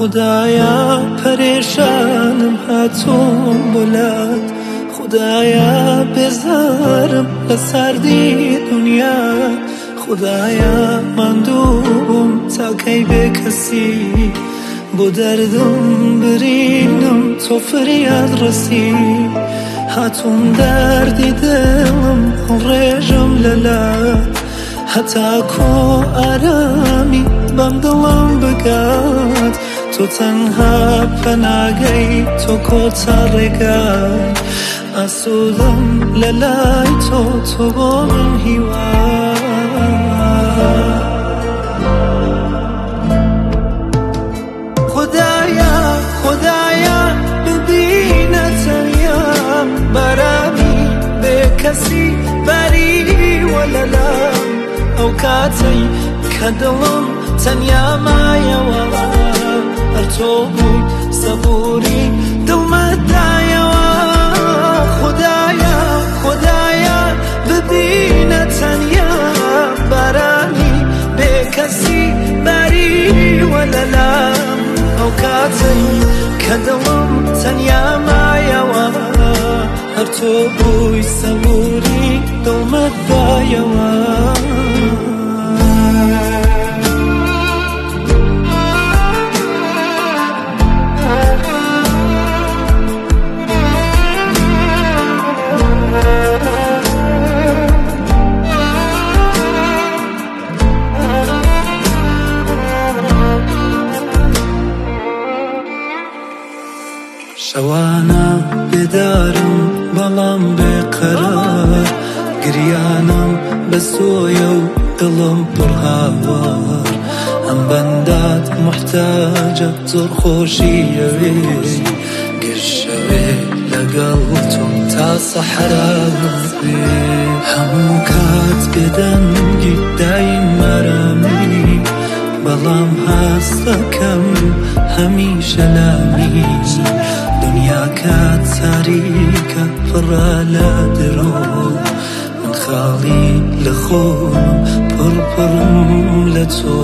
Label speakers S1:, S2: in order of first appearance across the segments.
S1: خدایا پریشانم هاتوم بولات خدایا بێزارم لە ساردی دنیا خدایا ماندووبم تاکەی بێ کەسی بۆ دەردم برینم تۆ فریاد ڕەسی هاتووم دەردی دڵم هەڵڕێژم لەلات هەتاکۆ ئارامی بەم دڵم بگات تۆ تەنها پەناگەی تۆ کۆتا ڕێگای ئاسوودەم لەلای تۆ تۆ بۆ من هیوا خدایا خدایا ببینە تەنیام بەرانی بێ کەسی بەری وەلەلام ئەو کاتەی کە دڵم تەنیا مایەوە هەر تۆ بووی سەبووری دڵمەدایەوە خدایا خدایا ببینە تەنیا بەرانی بێ کەسی بەری وەلەلام ئەو کاتەی کە دڵم تەنیا مایەوە هەر تۆ بووی سەبووری دڵمەدایەوە شەوانە بێدارم بەڵام بێقەرار گریانم بە سۆیە و دڵم پڕهاوار ئەم بەندات محتاجە زۆر خۆشیەوێ گەشەوێ لەگەڵ تۆم تا سەحرا بێ هەموو کات بێدەنگی دایم مەرامی بەڵام هەستەکەم هەمیشە لامی دنیا کات تاریکە پڕە لە درۆ من خاڵی لە خۆم پڕپڕم لە تۆ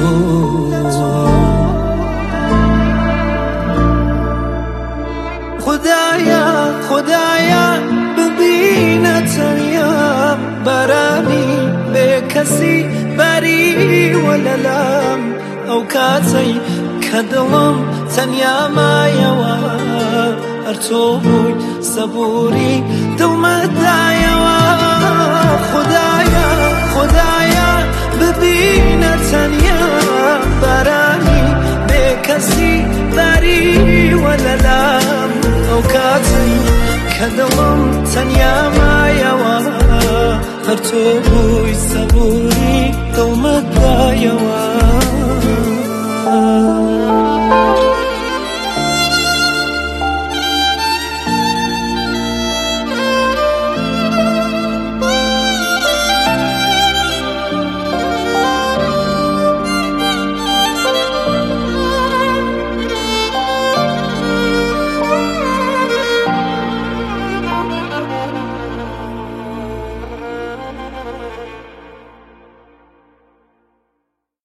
S1: خدایا خدایا ببینە تەنیام بەرانی بێ کەسی بەری وەلەلام ئەو کاتەی کە دڵم تەنیا مایەوە هەر تۆ بووی سەبووری دڵمەدایەوە خدایا خدایا ببینە تەنیا بەرانی بێ کەسی بەری وەلەلام ئەو کاتەی کە دڵم تەنیا مایەوە هەر تۆ بووی سەبووری دڵمەدایەوە